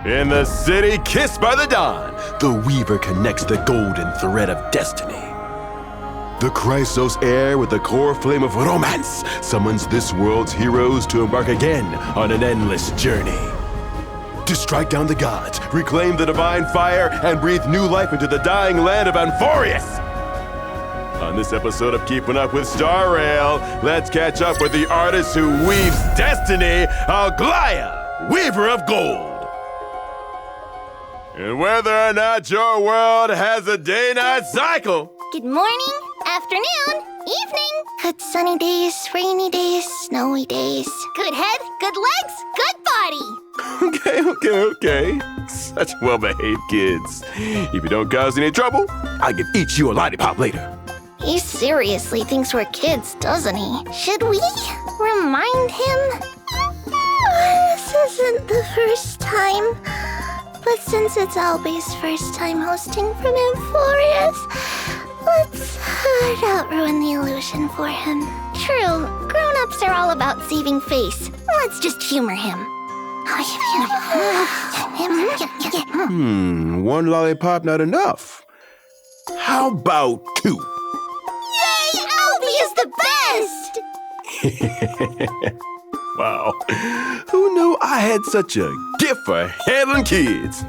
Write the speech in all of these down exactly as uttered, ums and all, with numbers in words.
In the city kissed by the dawn, the Weaver connects the golden thread of destiny. The Chrysos heir with the core flame of romance summons this world's heroes to embark again on an endless journey. To strike down the gods, reclaim the divine fire, and breathe new life into the dying land of Amphorius. On this episode of Keeping Up with Star Rail, let's catch up with the artist who weaves destiny, Aglaia, Weaver of Gold. And whether or not your world has a day-night cycle. Good morning, afternoon, evening. Good sunny days, rainy days, snowy days. Good head, good legs, good body. Okay, okay, okay. Such well-behaved kids. If you don't cause any trouble, I can eat you a lollipop later. He seriously thinks we're kids, doesn't he? Should we remind him? This isn't the first time. But since it's Albe's first time hosting from Amphorius, let's uh, not ruin the illusion for him. True, grown-ups are all about saving face. Let's just humor him. Hmm, one lollipop not enough. How about two? Yay, Albe is the best! Wow, who knew I had such a gift for handling kids?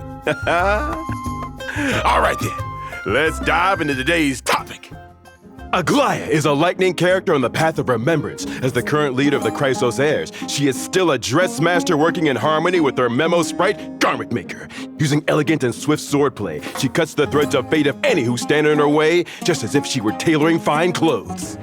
All right then, let's dive into today's topic. Aglaia is a lightning character on the path of remembrance. As the current leader of the Chrysos heirs, she is still a dress master working in harmony with her memo sprite, Garment Maker. Using elegant and swift swordplay, she cuts the threads of fate of any who stand in her way, just as if she were tailoring fine clothes.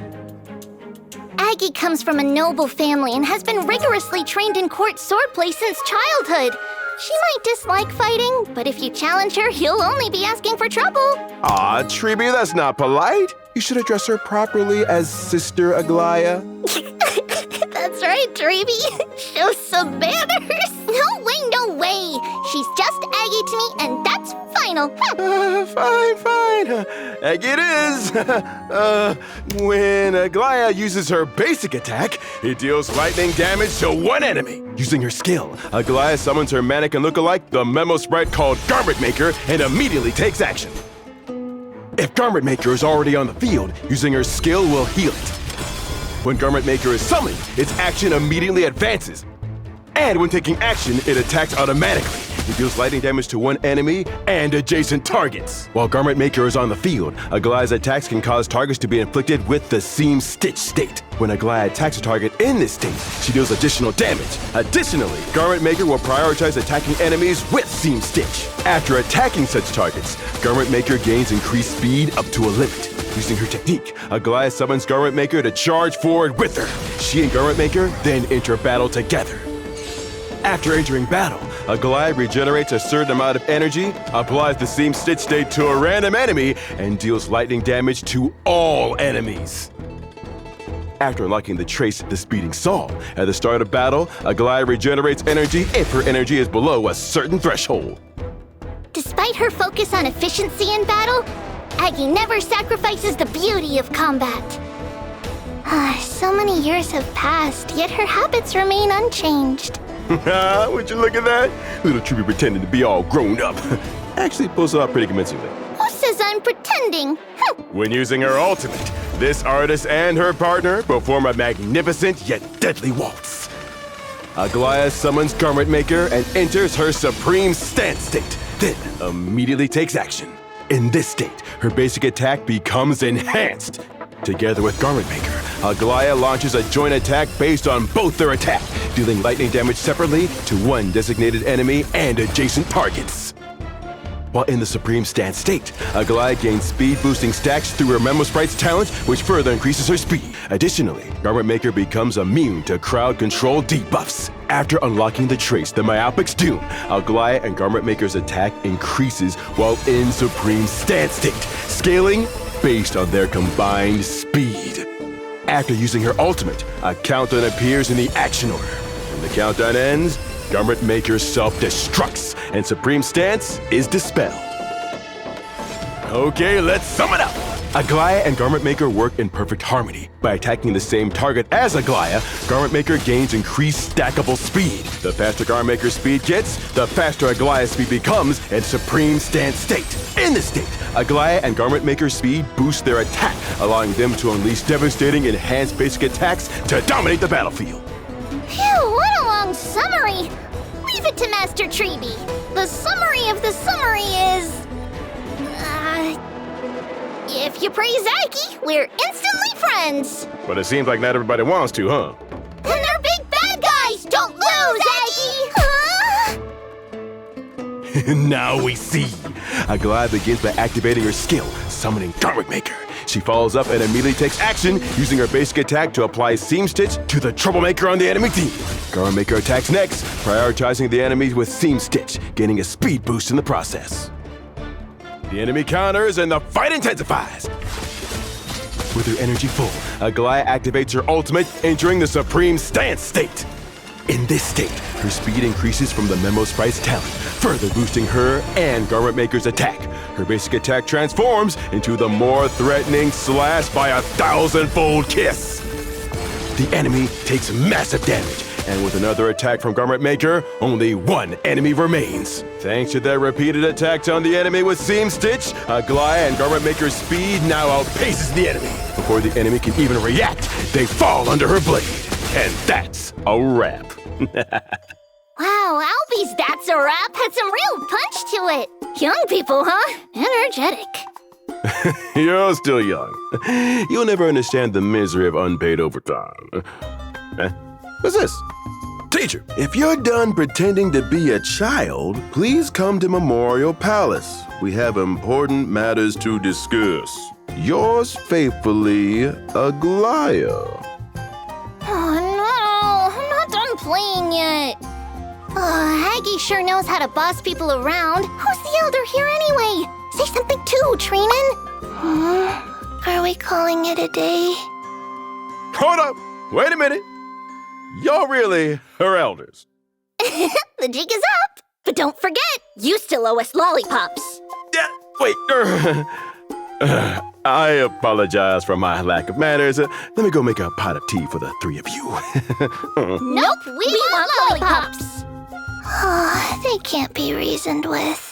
Aggie comes from a noble family and has been rigorously trained in court swordplay since childhood. She might dislike fighting, but if you challenge her, you'll only be asking for trouble. Aw, Treeby, that's not polite. You should address her properly as Sister Aglaia. That's right, Treeby. Show some manners. No way, no way. She's just Aggie to me, and that's final. Uh, fine, fine. Uh, Aggie it is. uh, when Aglaia uses her basic attack, it deals lightning damage to one enemy. Using her skill, Aglaia summons her mannequin lookalike, the memo sprite called Garment Maker, and immediately takes action. If Garment Maker is already on the field, using her skill will heal it. When Garment Maker is summoned, its action immediately advances. And when taking action, it attacks automatically. It deals lightning damage to one enemy and adjacent targets. While Garment Maker is on the field, Aglaia's attacks can cause targets to be inflicted with the Seam Stitch state. When Aglaia attacks a target in this state, she deals additional damage. Additionally, Garment Maker will prioritize attacking enemies with Seam Stitch. After attacking such targets, Garment Maker gains increased speed up to a limit. Using her technique, Aglaia summons Garment Maker to charge forward with her. She and Garment Maker then enter battle together. After entering battle, Aglaia regenerates a certain amount of energy, applies the Seam Stitch state to a random enemy, and deals lightning damage to all enemies. After unlocking the Trace the Speeding Saw, at the start of battle, Aglaia regenerates energy if her energy is below a certain threshold. Despite her focus on efficiency in battle, Aggie never sacrifices the beauty of combat. So many years have passed, yet her habits remain unchanged. Would you look at that? Little Treeby pretending to be all grown up. Actually pulls it off pretty convincingly. Who says I'm pretending? When using her ultimate, this artist and her partner perform a magnificent yet deadly waltz. Aglaia summons Garment Maker and enters her supreme stance state, then immediately takes action. In this state, her basic attack becomes enhanced. Together with Garment Maker, Aglaia launches a joint attack based on both their attack, dealing lightning damage separately to one designated enemy and adjacent targets. While in the Supreme Stance state, Aglaia gains speed-boosting stacks through her Memo Sprite's talent, which further increases her speed. Additionally, Garment Maker becomes immune to crowd control debuffs. After unlocking the Trace, the Myopic's Doom, Aglaia and Garment Maker's attack increases while in Supreme Stance state, scaling based on their combined speed. After using her ultimate, a countdown appears in the action order. When the countdown ends, Garment Maker self-destructs, and Supreme Stance is dispelled. Okay, let's sum it up. Aglaia and Garment Maker work in perfect harmony. By attacking the same target as Aglaia, Garment Maker gains increased stackable speed. The faster Garment Maker's speed gets, the faster Aglaia's speed becomes in Supreme Stance State. In this state, Aglaia and Garment Maker's speed boost their attack, allowing them to unleash devastating enhanced basic attacks to dominate the battlefield. Phew, what a long summary! Leave it to Master Treeby. The summary of the summary is... Uh... If you praise Aggie, we're instantly friends! But it seems like not everybody wants to, huh? And they're big bad guys! Don't lose, Aggie! Huh? Now we see. Aglaia begins by activating her skill, summoning Garment Maker. She follows up and immediately takes action, using her basic attack to apply Seam Stitch to the Troublemaker on the enemy team. Garment Maker attacks next, prioritizing the enemies with Seam Stitch, gaining a speed boost in the process. The enemy counters and the fight intensifies. With her energy full, Aglaia activates her ultimate, entering the Supreme Stance State. In this state, her speed increases from the Memo Sprite's talent, further boosting her and Garment Maker's attack. Her basic attack transforms into the more threatening Slash by a thousand-fold kiss. The enemy takes massive damage, and with another attack from Garment Maker, only one enemy remains. Thanks to their repeated attacks on the enemy with Seam Stitch, Aglaia and Garment Maker's speed now outpaces the enemy. Before the enemy can even react, they fall under her blade. And that's a wrap. Wow, Albie's That's a Wrap had some real punch to it. Young people, huh? Energetic. You're still young. You'll never understand the misery of unpaid overtime. Eh? What's this? Teacher, if you're done pretending to be a child, please come to Memorial Palace. We have important matters to discuss. Yours faithfully, Aglaia. Oh no, I'm not done playing yet. Oh, Aggie sure knows how to boss people around. Who's the elder here anyway? Say something too, Treenan. Hmm, are we calling it a day? Hold up! Wait a minute! Y'all really her elders. The jig is up. But don't forget, you still owe us lollipops. Yeah, wait. Uh, uh, I apologize for my lack of manners. Uh, let me go make a pot of tea for the three of you. Nope, we, we want, want lollipops. Oh, they can't be reasoned with.